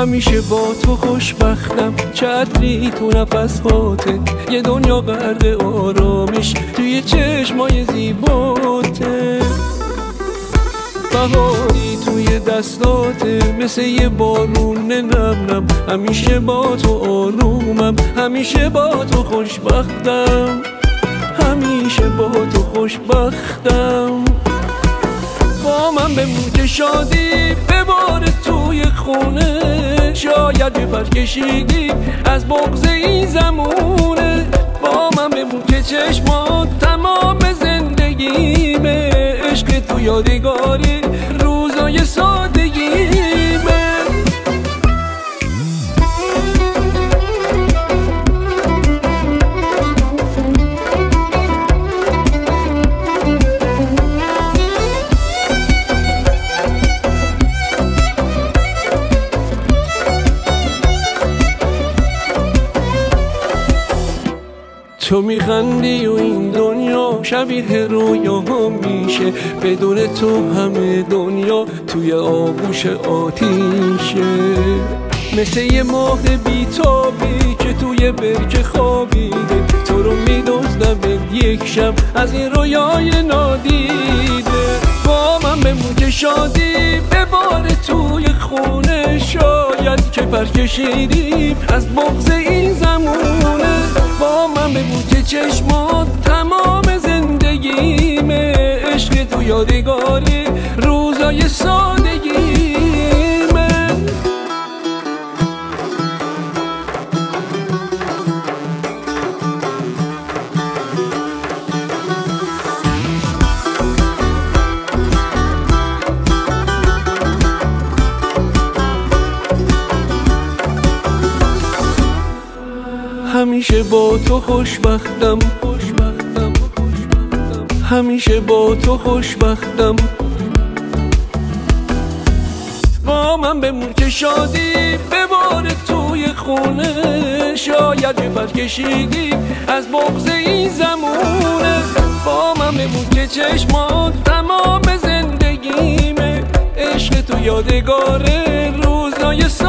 همیشه با تو خوشبختم، چتری تو نفس هاته، یه دنیا غرق آرامش توی چشمای زیباته. بهاری توی دستاته مثل یه بارون نم نم، همیشه با تو آرومم، همیشه با تو خوشبختم، همیشه با تو خوشبختم. با من بمون که شادی بباره توی خونه، شاید بپر کشیدی از بغض این زمونه. با من بمون که چشمات تمام زندگیمه، عشق تو یادگاری روزای سادگیمه. تو میخندی و این دنیا شبیه رویا میشه، بدون تو همه دنیا توی آغوش آتیشه. مثل یه ماه بیتابی که توی برکه خوابیده، تو رو میدزدم یک شب از این رویای نادیده. با من بمون که شادی بباره توی خونه، شاید که پر کشیدیم از بغض این زمونه. با من بمون که چشمات تمام زندگیمه، عشق تو یادگاری روزای سادگیمه. همیشه با تو خوشبختم، همیشه با تو خوشبختم. با من بمون که شادی بباره توی خونه، شاید بپر کشیدی از بغض این زمونه. با من بمون که چشمات تمام زندگیمه، عشق تو یادگار روزای